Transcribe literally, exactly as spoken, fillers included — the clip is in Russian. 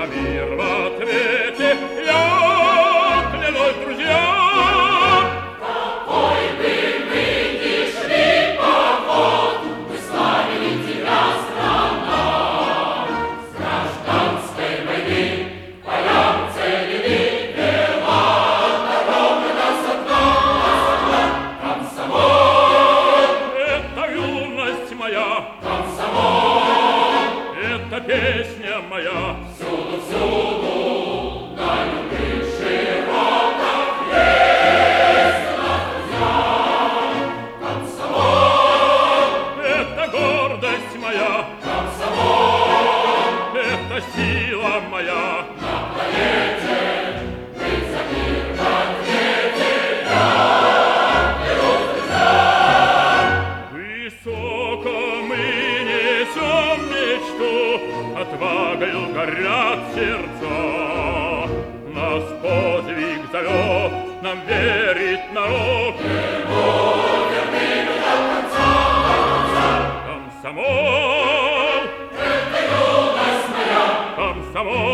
за мир в ответе я клянусь друзьям. Какой бы мы ни шли поход, мы славили тебя, страна. С гражданской войны полям целили, вела дорога нас одна. Комсомол, Это юность моя, комсомол, это песня моя. всюду, всюду, на любых широтах есть у нас друзья. Комсомол, Это гордость моя, комсомол, это сила моя. на планете быть за мир в ответе я берусь, друзья. Высоко мы несем мечту, отвагою горят сердца. Нас подвиг зовет, нам верит народ. Комсомол, Это юность моя, комсомол,